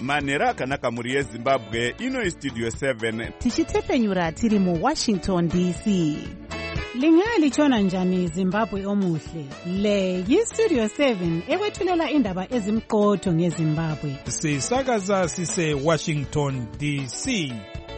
manhero akanaka mhuri yezimbabwe. Ino Studio 7 tichitepfenyura tiri muWashington DC. Lingalitshona njani Zimbabwe omuhle? Le yiStudio 7 ekwethulela indaba ezimqotho ngeZimbabwe. Sisakaza sise Washington DC.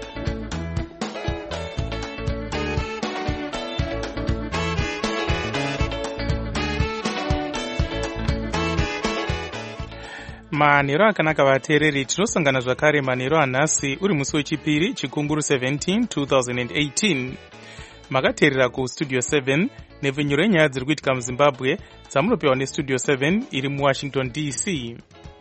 Manhero akanaka vateereri, tinosangana zvakare manhero anhasi uri musi wechipiri chikunguru 17 2018. Makateerera kuStudio 7 nepfenyuro yenyaya dziri kuitika muZimbabwe dzamunopiwa neStudio 7 iri muWashington DC.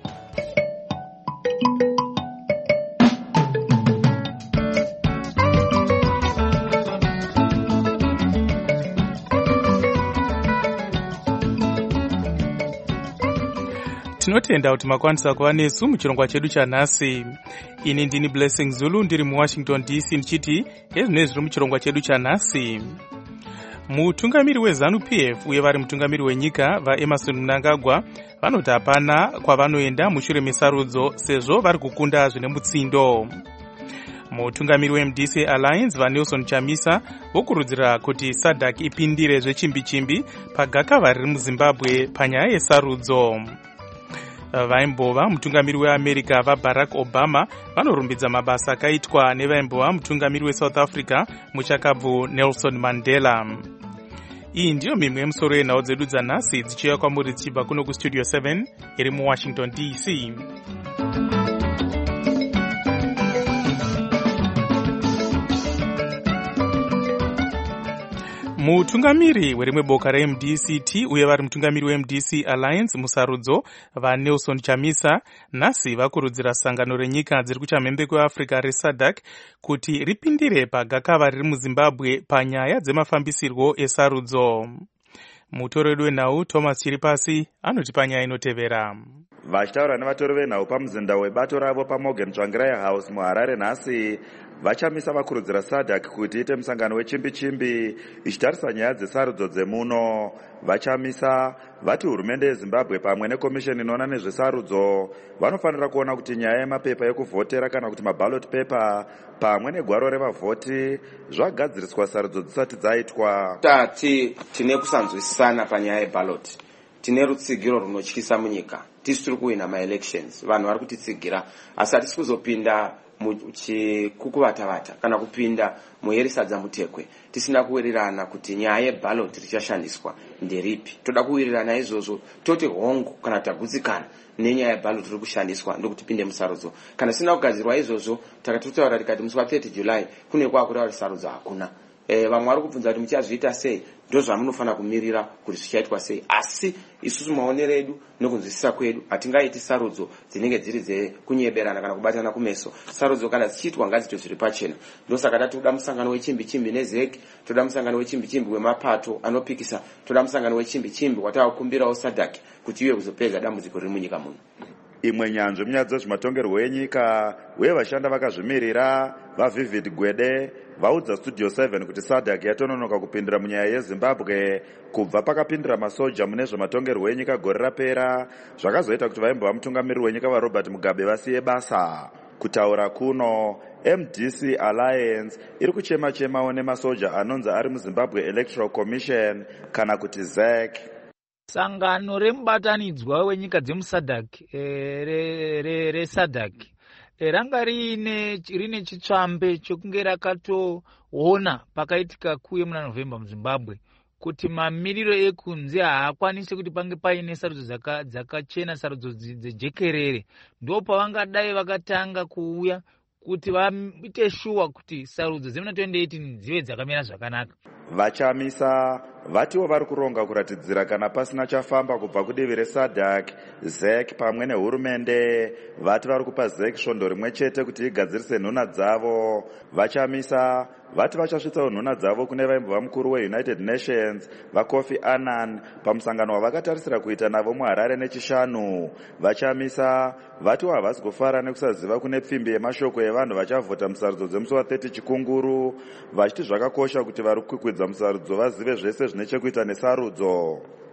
Tinotenda kuti makwanisa kuva nesu muchirongwa chedu chanhasi. Ini ndini Blessing Zulu ndiri muWashington DC ndichiti ezvinezvi zviri muchirongwa chedu chanhasi. Mutungamiri weZANU-PF uye vari mutungamiri wenyika vaEmmerson Mnangagwa vanoti hapana kwavanoenda mushure mesarudzo sezvo vari kukunda zvine mutsindo. Mutungamiri weMDC Alliance vaNelson Chamisa vokurudzira kuti SADC ipindire zvechimbi-chimbi pagakava riri muZimbabwe panyaya yesarudzo. Vaimbova mutungamiri weAmerica vaBarack Obama vanorumbidza mabasa akaitwa nevaimbova mutungamiri weSouth Africa muchakabvu Nelson Mandela. Iyi ndiyo mimwe yemusoro yenhau dzedu dzanhasi dzichiuya kwamuri dzichibva kuno kuStudio 7 iri muWashington DC. Mutungamiri werimwe boka reMDCT uye vari mutungamiri weMDC Alliance musarudzo vaNelson Chamisa nhasi vakurudzira sangano renyika dziri kuchamhembe kweAfrica reSADC kuti ripindire pagakava riri muZimbabwe panyaya dzemafambisirwo esarudzo. Mutori wedu wenhau Thomas Chiripasi anoti panyaya inotevera. Vachitaura nevatori venhau pamuzinda webato ravo paMorgan Tsvangirai House muHarare nhasi, vachamisa vakurudzira SADC kuti ite musangano wechimbi-chimbi ichitarisa nyaya dzesarudzo dzemuno. Vachamisa vati hurumende yeZimbabwe pamwe nekomisheni inoona nezvesarudzo vanofanira kuona kuti nyaya yemapepa ekuvhotera kana kuti maballot paper pamwe negwaro revavhoti zvagadziriswa sarudzo dzisati dzaitwa. Tine kusanzwisisana panyaya yeballot. Tine rutsigiro runotyisa munyika. Tisi tiri kuwina maelections. Vanhu vari kutitsigira asi hatisi kuzopinda muchikukuvatavata kana kupinda muherisadza mutekwe tisina kuwirirana kuti nyaya yeballot richashandiswa nderipi. Toda kuwirirana izvozvo toti hongu kana tagutsikana nenyaya yeballot riri kushandiswa ndokuti pinde musarudzo. Kana sina kugadzirwa izvozvo takatotaura tikati musi wa30 July kune kwakureva kuti sarudzo hakuna. Vamwe vari kubvunza kuti muchazviita sei, ndozvamunofanira kumirira kuti zvichaitwa sei. Asi isusu maonero edu nokunzwisisa kwedu hatingaiti sarudzo dzinenge dziri dzekunyeberana kana kubatana kumeso. Sarudzo kana dzichiitwa ngadzito zviri pachena. Ndosaka toda musangano wechimbi-chimbi neZEC, toda musangano wechimbi-chimbi wemapato anopikisa, toda musangano wechimbi-chimbi watavakumbirawo SADC kuti iwe kuzopedza dambudziko riri munyika muno. Imwe nyanzvi munyaya dzezvematongerwo enyika uye vashanda vakazvimirira vaVivid Gwede vaudza Studio 7 kuti SADC yatononoka kupindira munyaya yeZimbabwe kubva pakapindira masoja mune zvematongerwo enyika gore rapera, zvakazoita kuti vaimbova mutungamiri wenyika vaRobert Mugabe vasiye basa. Kutaura kuno MDC Alliance iri kuchema-chemawo nemasoja anonzi ari muZimbabwe Electoral Commission kana kuti ZEC. Sangano remubatanidzwa wenyika dzemuSADC reSADC ranga rine chitsvambe chokunge rakatoona pakaitika kuye muna November muZimbabwe kuti mamiriro ekunze haakwanisi kuti pange paine sarudzo dzakachena, sarudzo dzejekerere. Ndo pavangadai vakatanga kuuya kuti vaite shuwa kuti sarudzo dzemuna 2018 dzive dzakamira zvakanaka. Vachamisa vatiwo vari kuronga kuratidzira kana pasina chafamba kubva kudivi reSADC, ZEC pamwe nehurumende. Vati vari kupa ZEC svondo rimwe chete kuti igadzirise nhuna dzavo. Vachamisa vati vachasvitsawo nhuna dzavo kune vaimbova mukuru weUnited Nations vaKofi Annan pamusangano wavakatarisira kuita navo muHarare nechishanu. Vachamisa vatiwo havasi kufara nekusaziva kune pfimbi yemashoko evanhu vachavhota musarudzo dzemusi wa30 chikunguru, vachiti zvakakosha kuti vari kukwidza musarudzo vazive zvese zvine chekuita nesarudzo.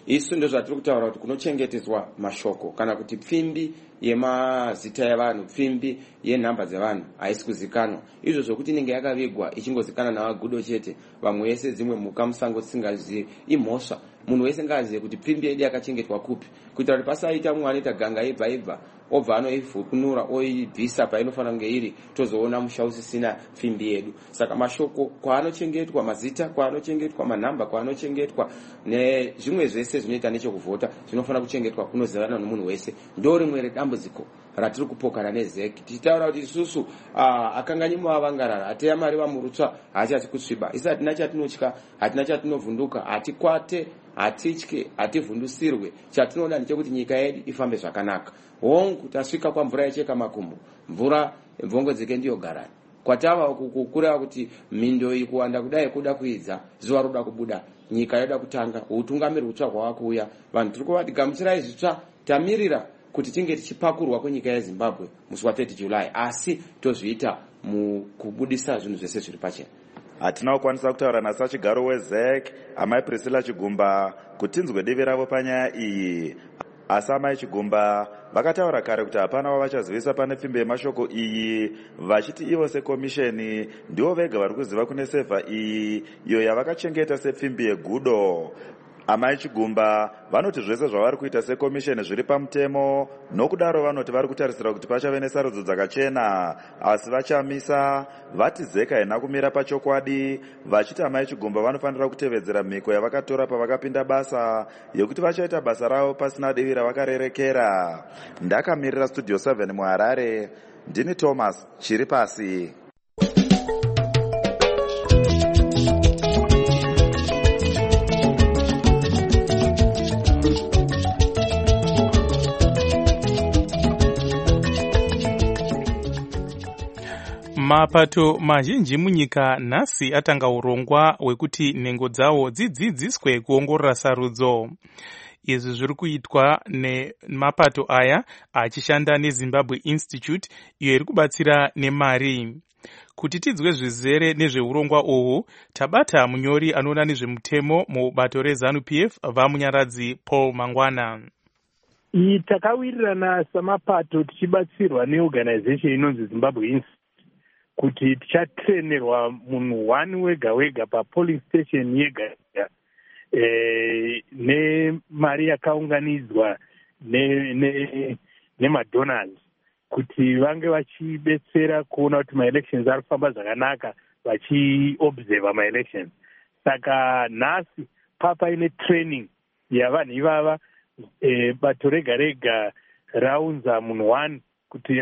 isu ndozvatiri kutaura kuti kunochengetedzwa mashoko kana kuti pfimbi yemazita evanhu, pfimbi yenhamba dzevanhu haisi kuzikanwa. Izvo zvokuti inenge yakavigwa ichingozikana navagudo chete, vamwe vese dzimwe mhuka musango tisingazivi, imhosva. Munhu wese ngaazive kuti pfimbi yedu yakachengetwa kupi, kuitira kuti pasaita mumwe anoita ganga ibva obva anoivhukunura oibvisa painofanira kunge iri, tozoona musha usisina pfimbi yedu. Saka mashoko kwaanochengetwa, mazita kwaanochengetwa, manhamba kwaanochengetwa, nezvimwe zvese zvinoita nechekuvhota zvinofanira kuchengetwa kunozivanwa nomunhu wese. Ndo rimwe redambudziko ratiri kupokana nezeki, tichitaura kuti isusu akanganyi muvavangarara, ateya mari vamurutsva, haachati kusviba. Isi hatina chatinotya, hatina chatinovhunduka, hatikwate, hatitye, hativhundusirwe. Chatinoda ndechekuti nyika yedu ifambe zvakanaka. Hongu tasvika kwamvura yecheka makumbo, mvura mvongo dzeke ndiyo garani. Kwatava kukura kuti mindo iyi kuwanda kudai kuda kuidza, zuva roda kubuda, nyika yoda kutanga, utungamiri hutsva hwavakuuya. Vanhu tiri kuvati gamuchirai zvitsva, tamirira kuti tinge tichipakurwa kwenyika yeZimbabwe musi wa30 July, asi tozviita mukubudisa zvinhu zvese zviri pachena. Hatina kukwanisa kutaura nasachigaro weZEC amai Priscilla Chigumba kuti tinzwe divi ravo panyaya iyi. Asi amai Chigumba vakataura kare kuti hapana wavachazivisa pane pfimbi yemashoko iyi, vachiti ivo sekomisheni ndivo vega vari kuziva kune sevha iyi, iyo yavakachengeta sepfimbi yegudo. Amai Chigumba vanoti zvese zvavari kuita sekomisheni zviri pamutemo, nokudaro vanoti vari kutarisira kuti pachave nesarudzo dzakachena, asi vachamisa vati ZEC haina kumira pachokwadi, vachiti amai Chigumba vanofanira kutevedzera mhiko yavakatora pavakapinda basa yekuti vachaita basa ravo pasina divi ravakarerekera. Ndakamirira Studio 7 muHarare, ndini Thomas Chiripasi. Mapato mazhinji munyika nhasi atanga urongwa hwekuti nhengo dzawo dzidzidziswe kuongorora sarudzo. Izvi zviri kuitwa nemapato aya achishanda neZimbabwe Institute, iyo iri kubatsira nemari. Kuti tidzwe zvizere nezveurongwa uhwu, tabata munyori anoona nezvemutemo mubato reZANU-PF vamunyaradzi Paul Mangwana. Takawirirana samapato tichibatsirwa neorganization inonzi Zimbabwe Institute kuti tichatrenerwa munhu 1 wega wega papolling station yega nemari yakaunganidzwa nemadonors kuti vange vachibetsera kuona kuti maelections ari kufamba zvakanaka, vachiobserva maelections. Saka nhasi paine training yavanhu ivava, bato rega rega raunza munhu 1 kuti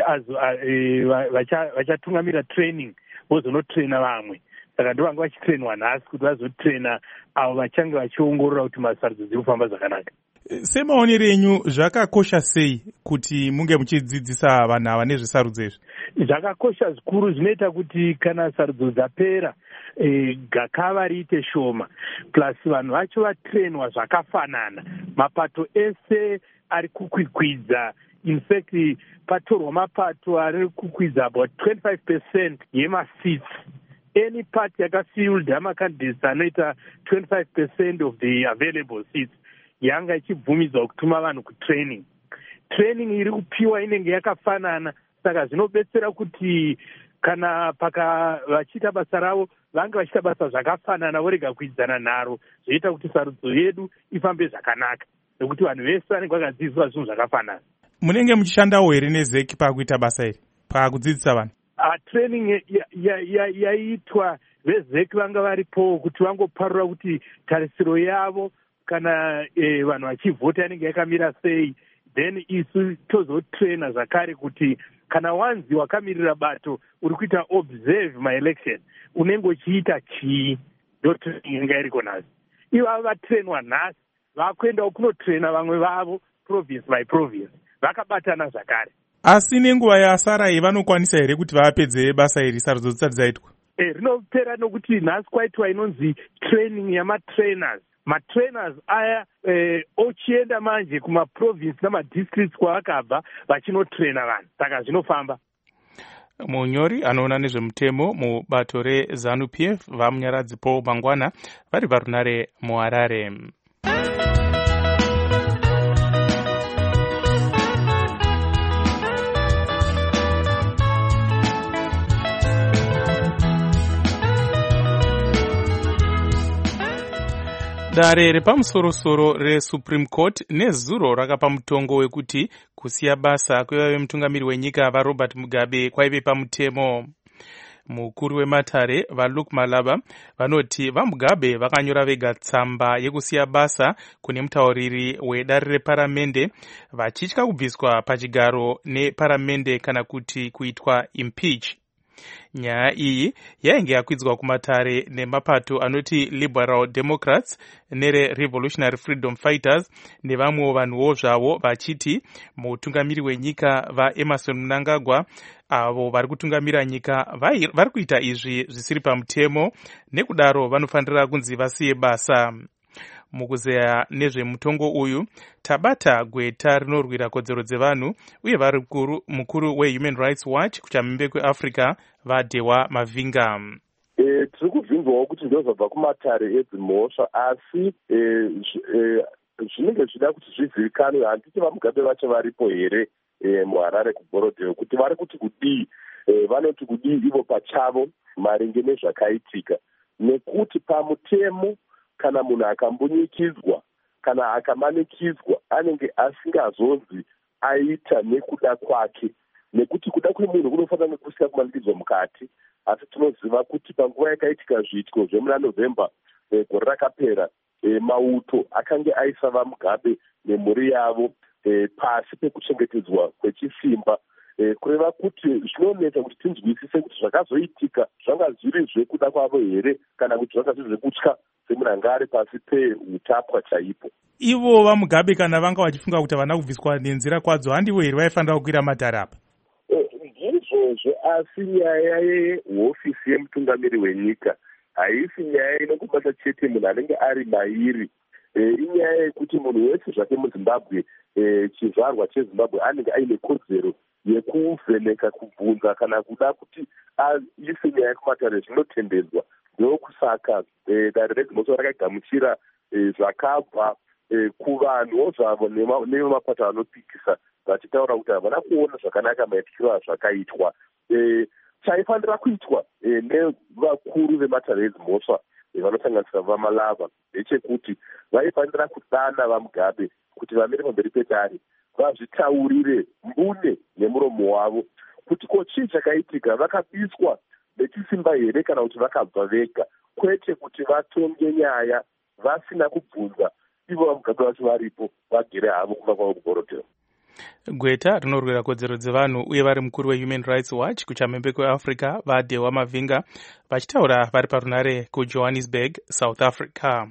vachatungamira training vozonotraina vamwe. Saka ndo vanga vachitrainwa nhasi kuti vazotraina avo vachange vachiongorora kuti masarudzo dziri kufamba zvakanaka. Semaonero enyu zvakakosha sei kuti munge muchidzidzisa vanhu ava nezvesarudzo izvi? Zvakakosha zvikuru, zvinoita kuti kana sarudzo dzapera gakava riite shoma, plus vanhu vacho vatrainwa zvakafanana, mapato ese ari kukwikwidza. In fact, patorwa mapato ari kukwidza about 25% yemaseats. Any party yakafilled amacandidates anoita 25% of the available seats yanga ichibvumidzwa kutuma vanhu kutraining. Training iri kupiwa inenge yakafanana, saka zvinobetsera kuti kana vachiita basa ravo vange vachiita basa zvakafanana, vorega kuidzana nharo, zvoita kuti sarudzo yedu ifambe zvakanaka, nekuti vanhu vese vanenge vakadzidziswa zvinhu zvakafanana. Munenge muchishandawo here neZEC pakuita basa iri, pakudzidzisa vanhu? Training yaitwa veZEC vanga varipo kuti vangoparura kuti tarisiro yavo kana vanhu vachivhota inenge yakamira sei, then isu tozotraina zvakare kuti kana wanzi wakamirira bato uri kuita observe maelection unenge uchiita chii, ndo training inenge iriko nhasi. Ivavo vatrainwa nhasi vakuendawo kunotraina vamwe vavo province by province, vakabatana zvakare. Asi nenguva yasara iyi vanokwanisa here kuti vapedze basa iri sarudzo dzisati dzaitwa? Rinopera nokuti nhasi kwaitwa inonzi training yamatrainers. Matrainers aya ochienda manje kumaprovince namadistricts kwavakabva vachinotraina vanhu, saka zvinofamba. Munyori anoona nezvemutemo mubato reZANU-PF vamunyaradzi Paul Mangwana vari varunare muHarare. Dare repamusoro-soro reSupreme Court nezuro rakapa mutongo wekuti kusiya basa kwevave mutungamiri wenyika vaRobert Mugabe kwaive pamutemo. Mukuru wematare vaLuke Malaba vanoti vaMugabe vakanyora vega tsamba yekusiya basa kune mutauriri wedare reparamende vachitya kubviswa pachigaro neparamende kana kuti kuitwa impeach. Nyaya iyi yainge yakwidzwa kumatare nemapato anoti Liberal Democrats nere Revolutionary Freedom Fighters nevamwewo vanhuwo zvavo vachiti mutungamiri wenyika vaEmerson Mnangagwa avo vari kutungamira nyika vari kuita izvi zvisiri pamutemo nekudaro vanofanira kunzi vasiye basa. Mukuzeya nezvemutongo uyu tabata gweta rinorwira kodzero dzevanhu uye vari mukuru weHuman Rights Watch kuchamhembe kweAfrica vaDewa Mavinga. Tiri kubvunzwawo kuti ndozvabva kumatare edzimhosva asi zvinenge zvida kuti zvizivikanwe handiti vaMugabe vacho varipo here muHarare kuBorodhero kuti vari kuti kudii vanoti kudii ivo pachavo maringe nezvakaitika nekuti pamutemo kana munhu akambunyikidzwa kana akamanikidzwa anenge asingazonzi aita nekuda kwake nekuti kuda kwemunhu kunofanira kusika kumanikidzwa mukati asi tinoziva kuti panguva yakaitika zviitiko zvemuna November gore rakapera mauto akange aisa vaMugabe nemhuri yavo pasi pekuchengetedzwa kwechisimba kureva kuti zvinonetsa kuti tinzwisise kuti zvakazoitika zvanga zviri zvekuda kwavo here kana kuti zvanga zviri zvekutya semunhangari pasi peutapwa chaipo. Ivo vaMugabe kana vanga vachifunga kuti havana kubviswa nenzira kwadzo handivo here vaifanira kukwira matare apa? Ndizvozvo asi nyaya yehofisi yemutungamiri wenyika haisi nyaya inongobata chete munhu anenge ari mairi. Inyaya yekuti munhu wese zvake muZimbabwe chizvarwa cheZimbabwe anenge aine kodzero yekuvheneka kubvunza kana kuda kuti aise nyaya kumatare zvinotendedzwa. Ndokusaka dare redzimhosva rakagamuchira zvakabva kuvanhuwo zvavo nevemapato anopikisa vachitaura kuti havana kuona zvakanaka maitikiro azvakaitwa. Chaifanira kuitwa nevakuru vematare edzimhosva vanosanganisira vaMalava ndechekuti vaifanira kudana vaMugabe kuti vamire pamberi petare vazvitaurire mbune nemuromo wavo kuti ko chii chakaitika, vakabiswa nechisimba here kana kuti vakabva vega, kwete kuti vatonge nyaya vasina kubvunza ivo vaMugabe vacho varipo vagere havo kumba kwavo kuBorodhero. Gweta rinorwira kodzero dzevanhu uye vari mukuru weHuman Rights Watch kuchamhembe kweAfrica vaDewa Mavinga vachitaura vari parunare kuJohannesburg, South Africa.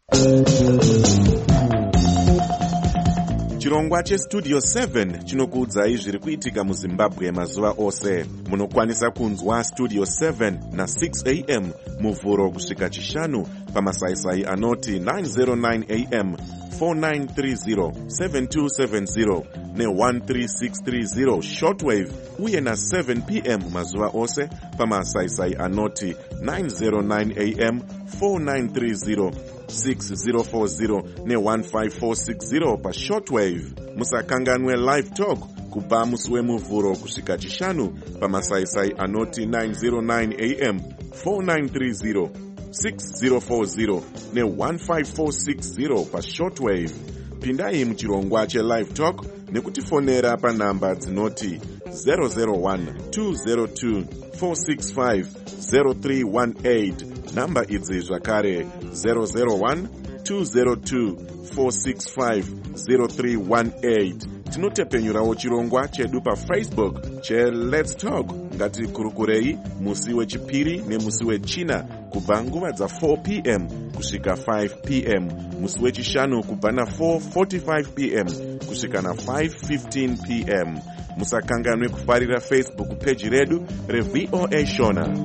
Chirongwa cheStudio 7 chinokuudzai zviri kuitika muZimbabwe mazuva ose. Munokwanisa kunzwa Studio 7 na 6 am muvhuro kusvika chishanu pamasaisai anoti 909 am 4930 7270 ne13630 shortwave uye na 7 pm mazuva ose pamasaisai anoti 909 am 4930 6040 ne15460 pashortwave. Musakanganwe live talk kubva musi wemuvhuro kusvika chishanu pamasaisai anoti 909 am 4930 6040 ne15460 pashortwave. Pindai muchirongwa chelive talk nekutifonera panhamba dzinoti 001 202 465 0318. Namba idzi zvakare 001 202 465 0318. Tinotepenyurawo chirongwa chedu paFacebook cheLet's Talk. Ngatikurukurei musi wechipiri nemusi wechina kubva nguva dza4 pm kusvika 5 pm, musi wechishanu kubva na4:45 pm kusvika na5:15 pm. Musakanganwe kufarira Facebook page redu reVOA Shona.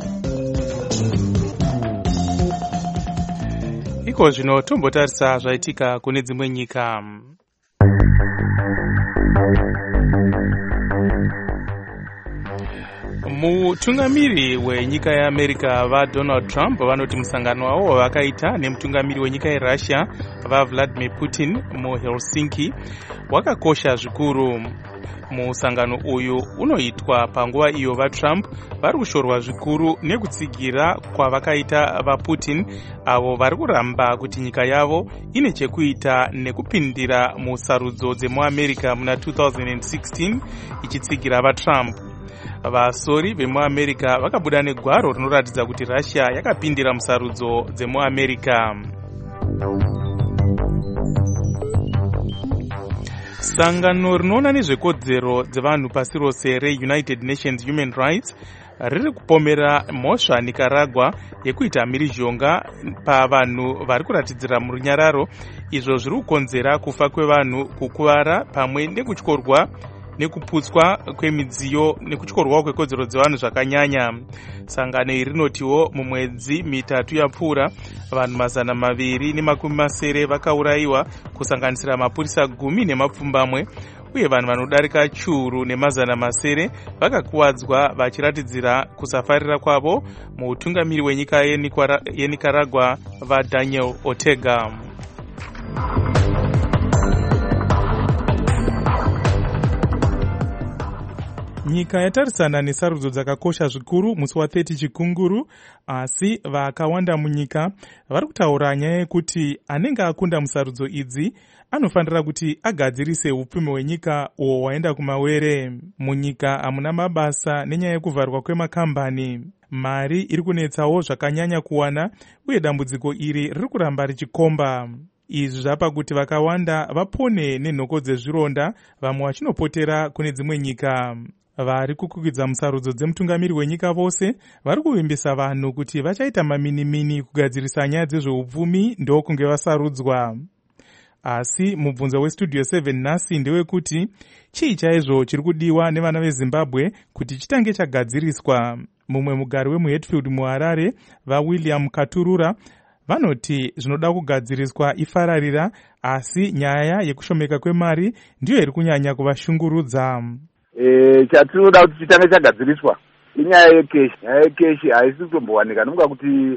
Iko zvino tombotarisa zvaitika kune dzimwe nyika. Mutungamiri wenyika yeAmerica vaDonald Trump vanoti musangano wavo wavakaita nemutungamiri wenyika yeRussia vaVladimir Putin muHelsinki wakakosha zvikuru. Musangano uyu unoitwa panguva iyo vaTrump vari kushorwa zvikuru nekutsigira kwavakaita vaPutin avo vari kuramba kuti nyika yavo ine chekuita nekupindira musarudzo dzemuAmerica muna 2016 ichitsigira vaTrump. Vasori vemuAmerica vakabuda negwaro rinoratidza kuti Russia yakapindira musarudzo dzemuAmerica. Sangano rinoona nezvekodzero dzevanhu pasi rose reUnited Nations Human Rights riri kupomera mhosva Nicaragua yekuita mhirizhonga pavanhu vari kuratidzira murunyararo, izvo zviri kukonzera kufa kwevanhu, kukuvara pamwe nekutyorwa nekuputswa kwemidziyo nekutyorwawo kwekodzero dzevanhu zvakanyanya. Sangano iri rinotiwo mumwedzi mitatu yapfuura vanhu 270 vakaurayiwa kusanganisira mapurisa 10 nemapfumbamwe, uye vanhu vanodarika chiuru ne200 vakakuwadzwa vachiratidzira kusafarira kwavo muutungamiri wenyika yeNicaragua vaDaniel Ortega. Nyika yatarisana nesarudzo dzakakosha zvikuru musi wa30 Chikunguru, asi vakawanda munyika vari kutaura nyaya yekuti anenge akunda musarudzo idzi anofanira kuti agadzirise upfumi hwenyika uwo hwaenda kumawere. Munyika hamuna mabasa nenyaya yekuvharwa kwemakambani. Mari iri kunetsawo zvakanyanya kuwana, uye dambudziko iri riri kuramba richikomba. Izvi zvapa kuti vakawanda vapone nenhoko dzezvironda, vamwe vachinopotera kune dzimwe nyika. Vari kukwikwidzwa musarudzo dzemutungamiri wenyika vose vari kuvimbisa vanhu kuti vachaita maminimini kugadzirisa nyaya dzezveupfumi ndokunge vasarudzwa. Asi mubvunzo weStudio 7 nhasi ndewekuti chii chaizvo chiri kudiwa nevana veZimbabwe kuti chitange chagadziriswa. Mumwe mugari wemuHatfield muHarare, vaWilliam Katurura, vanoti zvinoda kugadziriswa ifararira, asi nyaya yekushomeka kwemari ndiyo iri kunyanya kuvashungurudza. Chatinoda kuti chitange chagadziriswa inyaya yekeshi. Nyaya yekeshi haisi kutombowanika, nomuka kuti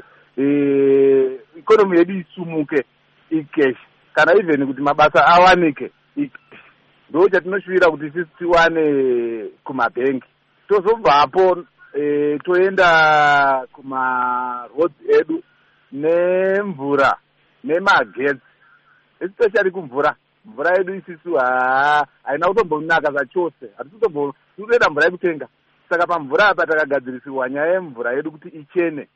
ikonomi yedu isumuke ikeshi, kana even kuti mabasa awanike ikeshi. Ndo chatinoshuwira kuti sisi tiwane kumabhengi. Tozobvapo toenda kumaroads edu nemvura nemagetsi, especially kumvura. Mvura yedu isisu haina kutombonaka zvachose, hatitoenda mvura yekutenga. Saka pamvura apa takagadzirisiwa nyaya yemvura yedu kuti ichene.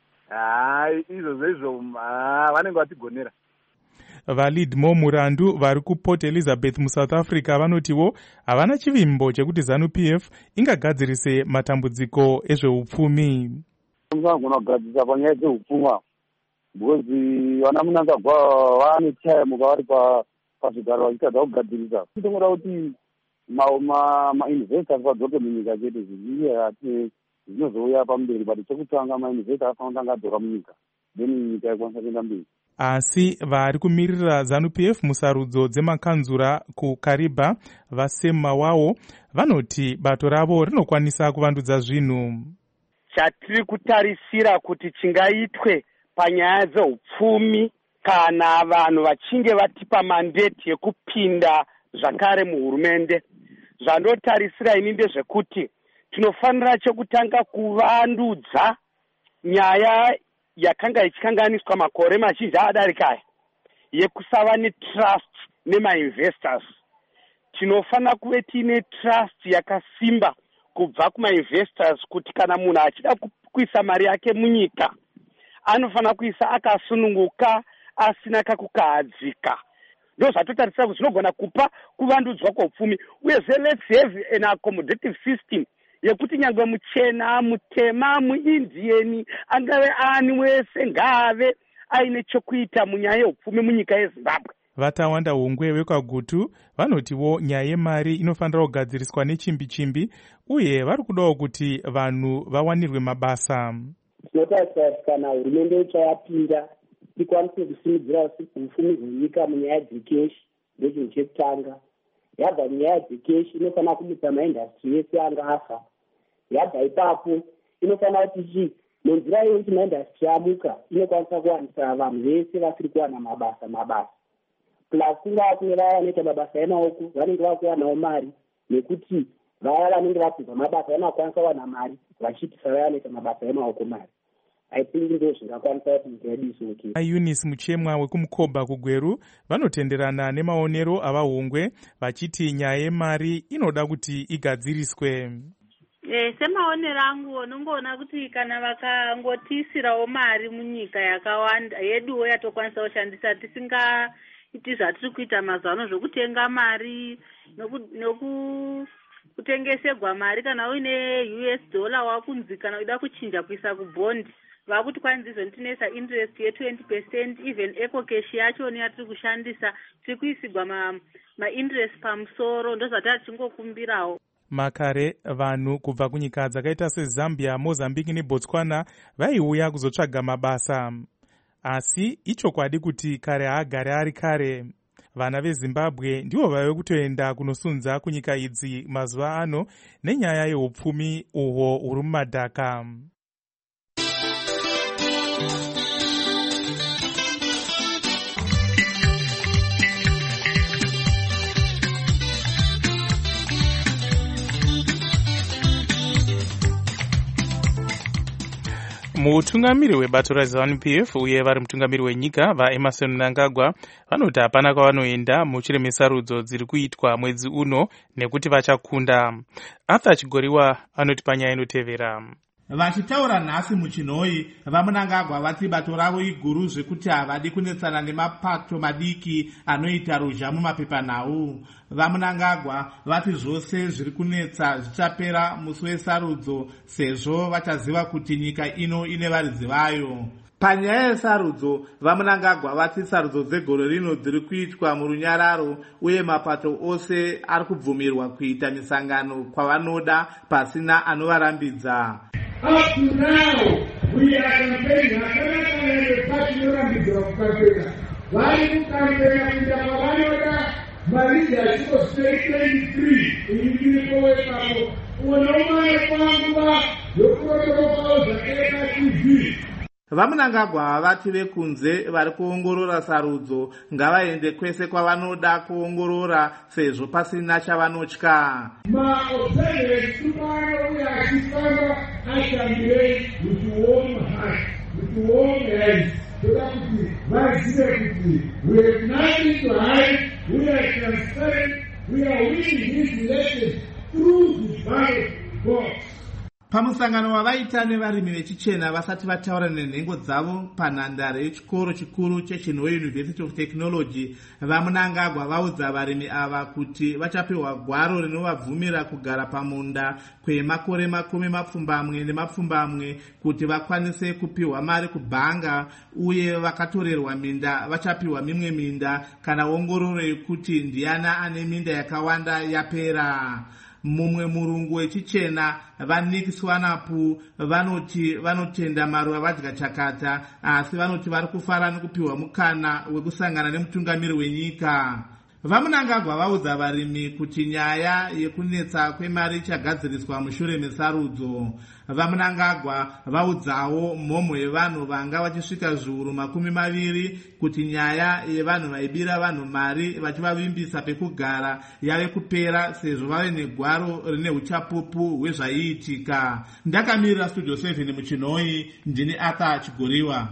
Izvo vanenge vatigonera. VaLeadmo Murandu vari kuPort Elizabeth muSouth Africa vanotiwo havana chivimbo chekuti ZANU-PF ingagadzirise matambudziko ezveupfumi. Musangona kugadzirisa panyaya dzeupfuma, because vana Mnangagwa vane time vari pazvigaro vachitadza kugadzirisa. Tinoda kuti ma-investors vadzoke munyika chedu, zviziye zvinozouya pamberi, but chekutanga ma-investors afanira kutanga adzoka munyika, then nyika ikwanisa kuenda mberi. Asi vari kumirira ZANU-PF musarudzo dzemakanzura kuKariba, Vasema wawo, vanoti bato ravo rinokwanisa kuvandudza zvinhu. Chatiri kutarisira kuti chingaitwe panyaya dzeupfumi kana vanhu vachinge vatipa mandate yekupinda zvakare muhurumende, zvandotarisira ini ndezvekuti tinofanira chekutanga kuvandudza nyaya yakanga ichikanganiswa makore mazhinji adarikaya yekusava netrust nemainvestors. Tinofanira kuve tiine trust yakasimba kubva kumainvestors kuti kana munhu achida kuisa mari yake munyika anofanira kuisa akasununguka asina kakukahadzika. Ndo zvatotarisira kuti zvinogona kupa kuvandudzwa kwopfumi. Uyezve let's have an accommodative system yekuti nyangwe muchena, mutema, muindieni, angave ani wese ngave aine chokuita munyaya yeupfumi munyika yeZimbabwe. Vatawanda Hungwe vekwaGutu vanotiwo nyaya yemari inofanira kugadziriswa nechimbi-chimbi, uye vari kudawo kuti vanhu vawanirwe mabasa. Tinotarisira kuti kana hurumende ichayapinda ikwanise kusimudzira upfumi hwenyika munyaya yedzekeshi, ndochinhu chekutanga. Yabva nyaya yedzekeshi inofanira kumutsa maindastri ese anga afa. Yabva ipapo inofanira kuti nenzira yekuti maindastri amuka inokwanisa kuwanisa vanhu vese vasiri kuwana mabasa. Plus kungava kune vaya vanoita mabasa emaoko vanenge vakuwanawo mari, nekuti vaya vanenge vapedza mabasa vanokwanisa kuwana mari vachiitisa vaya vanoita mabasa emaoko mari. I think ndo zvingakwanisa kuti nyika yedu isimuke. Eunice Muchemwa wekumukobha kugweru vanotenderana nemaonero avahungwe vachiti nyaya yemari inoda kuti igadziriswe. Semaonero angu unongoona kuti kana vakangotiisirawo mari munyika yakawanda yeduwo yatokwanisa kushandisa tisingaiti zvatiri kuita mazuva ano zvokutenga mari nokutengesegwa mari kana uine US dollar wakunzi kana uida kuchinja kuisa kubhondi vakuti kwanzi izvonitinesa interest ye20%, even eco cash yacho neyatiri kushandisa tiri kuisigwa ma-interest pamusoro, ndozvatari tingokumbirawo. Makare vanhu kubva kunyika dzakaita seZambia, Mozambique neBotswana vaiuya kuzotsvaga mabasa. Asi ichokwadi kuti kare haagare ari kare. Vana veZimbabwe ndivo vave kutoenda kunosunza kunyika idzi mazuva ano nenyaya yeupfumi uhwo huri mumadhaka. Mutungamiri webato raZANU-PF uye vari mutungamiri wenyika vaEmerson Mnangagwa vanoti hapana kwavanoenda mushure mesarudzo dziri kuitwa mwedzi uno nekuti vachakunda. Arthur Chigoriwa anoti panyaya inotevera. Vachitaura nhasi muchinhoi, vaMnangagwa vati bato ravo iguru zvekuti havadi kunetsana nemapato madiki anoita ruzha mumapepanhau. VaMnangagwa vati zvose zviri kunetsa zvichapera musi wesarudzo sezvo vachaziva kuti nyika ino ine varidzi vayo. Panyaya yesarudzo, vaMnangagwa vati sarudzo dzegore rino dziri kuitwa murunyararo uye mapato ose ari kubvumirwa kuita misangano kwavanoda pasina anovarambidza. Up to now, we are campaigning. Hakanaka party yorambidza kukampenya. Vari kukampenya kuita kwavanoda mari yachikosvika 23 indiriko wepapo. Unomaya kwanguva yokurotorokawo zvakaita TV. VaMnangagwa vati vekunze vari kuongorora sarudzo ngavaende kwese kwavanoda kuongorora sezvo pasina chavanotya. Maobservers tomorrow we are chifamba ashambirei muchioma hai muchioma hai toda kuti vazive kuti we have nothing to hide, we are transparent, we are winning this election through the ballot box. Pamusangano wavaita nevarimi vechichena vasati vataura nenhengo dzavo panhandare yechikoro chikuru cheChinhoi University of Technology, vaMnangagwa vaudza varimi ava kuti vachapiwa gwaro rinovabvumira kugara pamunda kwemakore 20 kuti vakwanise kupiwa mari kubhanga, uye vakatorerwa minda vachapiwa mimwe minda kana ongororo yekuti ndiana ane minda yakawanda yapera. Mumwe murungu wechichena vaNick Swanapu vanoti vanotenda maruva vadya chakata, asi vanoti vari kufara nekupiwa mukana wekusangana nemutungamiri wenyika. VaMnangagwa vaudza varimi kuti nyaya yekunetsa kwemari ichagadziriswa mushure mesarudzo. VaMnangagwa vaudzawo mhomho yevanhu vanga vachisvika zviuru 20 kuti nyaya yevanhu vaibira vanhu mari vachivavimbisa pekugara yave kupera sezvo vave negwaro rine uchapupu hwezvaiitika. Ndakamirira Studio 7 muchinhoi, ndini Arthur Chigoriwa.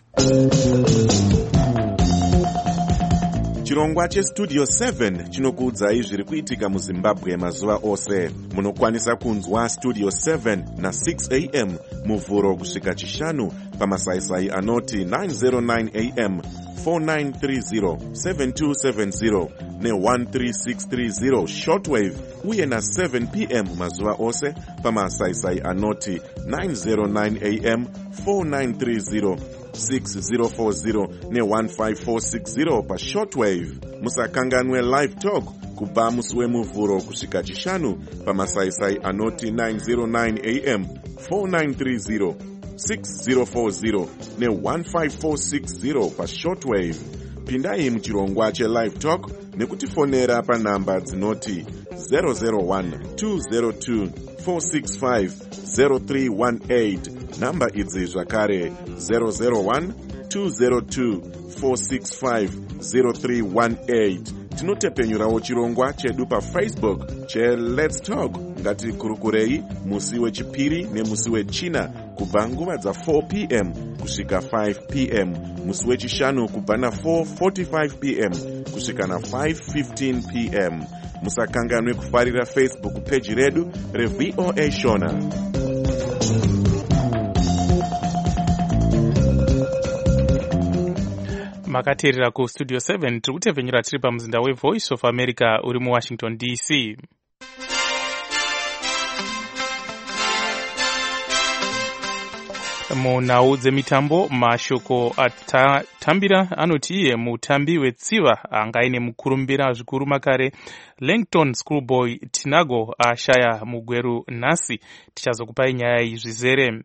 Chirongwa cheStudio 7 chinokuudzai zviri kuitika muZimbabwe mazuva ose. Munokwanisa kunzwa Studio 7 na6 am muvhuro kusvika chishanu pamasaisai anoti 909 am, 4930, 7270 ne13630 shortwave, uye na7 pm mazuva ose pamasaisai anoti 909 am, 4930, 6040 ne15460 pashortwave. Musakanganwe live talk kubva musi wemuvhuro kusvika chishanu pamasaisai anoti 909 am, 4930, 6040 ne15460 pashortwave. Pindai muchirongwa chelive talk nekutifonera panhamba dzinoti 001 202 465 0318. Namba idzi zvakare 001 202 465 0318 tinotepenyurawo chirongwa chedu paFacebook cheLet's Talk. Ngatikurukurei musi wechipiri nemusi wechina kubva nguva dza4 p.m. kusvika 5 p.m. musi wechishanu kubva na4:45 p.m. kusvika na5:15 p.m. musakanganwe kufarira Facebook page redu reVOA Shona. Makateerera ku Studio 7 tiri kutevhenyura tiri pamuzinda weVoice of America uri muWashington DC. Munhau dzemitambo mashoko atatambira anoti iye mutambi wetsiva anga aine mukurumbira zvikuru makare Langton Schoolboy Tinago ashaya mugweru nhasi. Tichazokupai nyaya izvizere.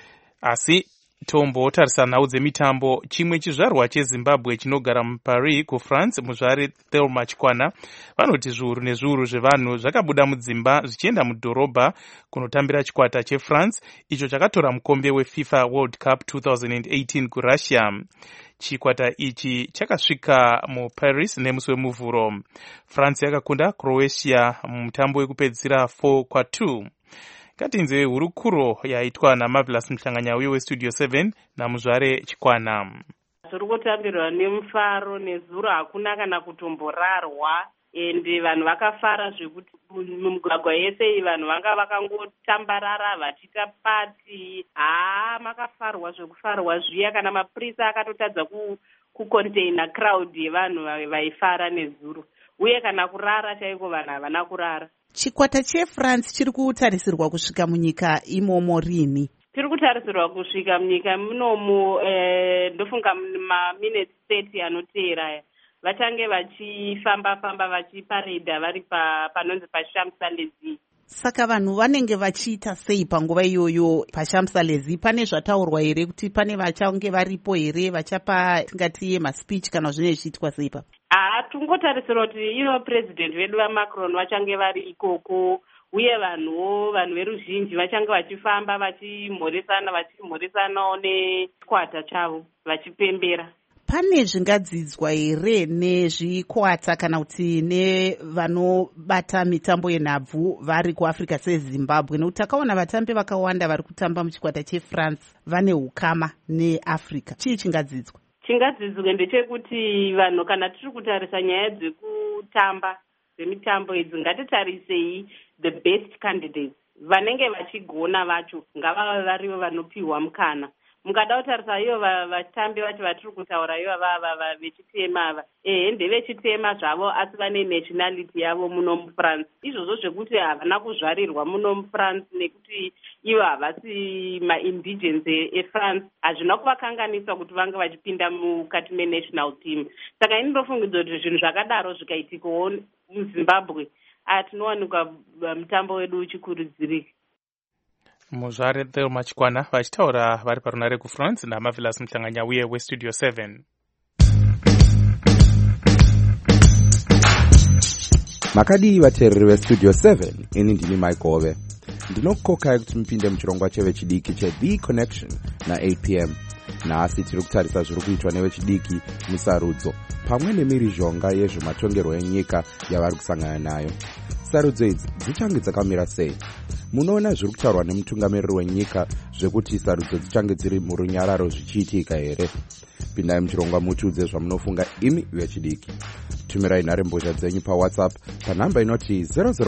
Asi tombotarisana nhau dzemitambo. Chimwe chizvarwa cheZimbabwe chinogara muParis kuFrance, muzvare Thelma Chikwana vanoti zviuru nezviuru zvevanhu zvakabuda mudzimba zvichienda mudhorobha kunotambira chikwata cheFrance icho chakatora mukombe weFIFA World Cup 2018 kuRussia. Chikwata ichi chakasvika muParis nemusi wemuvhuro. France yakakunda Croatia mumutambo wekupedzisira 4-2. Katinze hurukuro yaitwa naMarvelous Mhlanganya weStudio 7 namuzvare Chikwana. Tiri kutambirwa nemufaro nezuro, hakuna kana kutomborarwa, ende vanhu vakafara zvekuti mumugwagwa yese vanhu vanga vakangotambarara vachiita pati. Makafarwa zvekufarwa zviya, kana mapurisa akatotadza kucontaina crowd yevanhu vaifara nezuro, uye kana kurara chaiko vanhu havana kurara. Chikwata cheFrance chiri kutarisirwa kusvika munyika imomo rini? Tiri kutarisirwa kusvika munyika munomu ndofunga maminutes 30 anoteera vachange vachifamba vachiparedha vari panonzi paShamps-Élysées. Saka vanhu vanenge vachiita sei panguva iyoyo paShamps-Élysées? Pane zvataurwa here kuti pane vachange varipo here vachapa tingati maspeech kana zvine zvichiitwa seipa? Tungotarisira kuti ivo president vedu vaMacron vachange vari ikoko, uye vanhu veruzhinji vachange vachifamba vachimhoresanawo nechikwata chavo vachipembera. Pane zvingadzidzwa here nezvikwata kana kuti nevanobata mitambo yenhabvu vari kuAfrica seZimbabwe? Nekuti takaona vatambi vakawanda vari kutamba muchikwata cheFrance vane ukama neAfrica. Chii chingadzidzwa? Chingadzidzwa ndechekuti vanhu kana tiri kutarisa nyaya dzekutamba dzemitambo idzi, ngatitarisei the best candidates, vanenge vachigona vacho ngavava varivo vanopiwa mukana. Mukada kutarisa iyo vatambi vacho vatiri kutaura iyo vava vechitema ava, ndevechitema zvavo asi vane nationality yavo muno muFrance. Izvozvo zvekuti havana kuzvarirwa muno muFrance nekuti ivo havasi ma-indigens eFrance hazvina kuvakanganisa kuti vange vachipinda mukati menational team. Saka ini ndofungidza kuti zvinhu zvakadaro zvikaitikawo muZimbabwe tinowanikwa mutambo wedu uchikurudzirika. Muzvare Thelma Chikwana vachitaura vari parunare kuFrance naMarvelous Mhlanganya weStudio 7. Makadii vateereri veStudio 7, ini ndini Maikove. Ndinokukokai kuti mupinde muchirongwa chevechidiki cheThe Connection na8 p.m. Nhasi tiri kutarisa zviri kuitwa nevechidiki musarudzo pamwe nemirizhonga yezvematongerwo enyika yavari kusangana nayo. Sarudzo idzi dzichange dzakamira sei? Munoona zviri kutaurwa nemutungamiriri wenyika zvekuti sarudzo dzichange dziri murunyararo zvichiitika here? Pindai muchirongwa mutiudze zvamunofunga imi vechidiki. Tumirai nharembozha dzenyu paWhatsApp panhamba inoti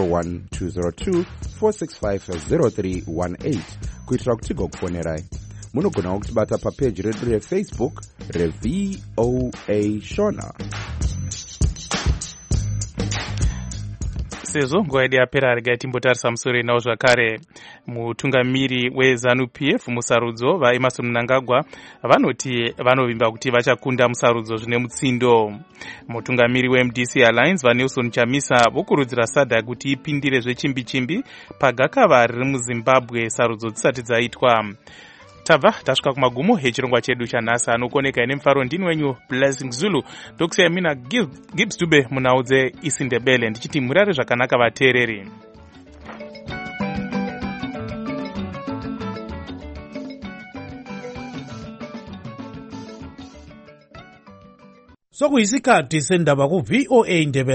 001-202-465-0318 kuitira kuti tigokufonerai. Munogonawo kutibata papeji redu reFacebook reVOA Shona. Sezvo nguva yedu yapera regai timbotarisa musoro nawo zvakare. Mutungamiri weZANU-PF musarudzo vaEmmerson Mnangagwa vanoti vanovimba kuti vachakunda musarudzo zvine mutsindo. Mutungamiri weMDC Alliance vaNelson Chamisa vokurudzira SADC kuti ipindire zvechimbi-chimbi pagakava riri muZimbabwe sarudzo dzisati dzaitwa. Tabva tasvika kumagumo echirongwa chedu chanhasi. Anokoneka ine mufaro ndini wenyu Blessing Zulu. Ndokusiyai mina Gibbs Dube munhau dzeIsindebele ndichiti murare zvakanaka vateereri. sokuyisikhathi sendaba ku-VOA Ndebele.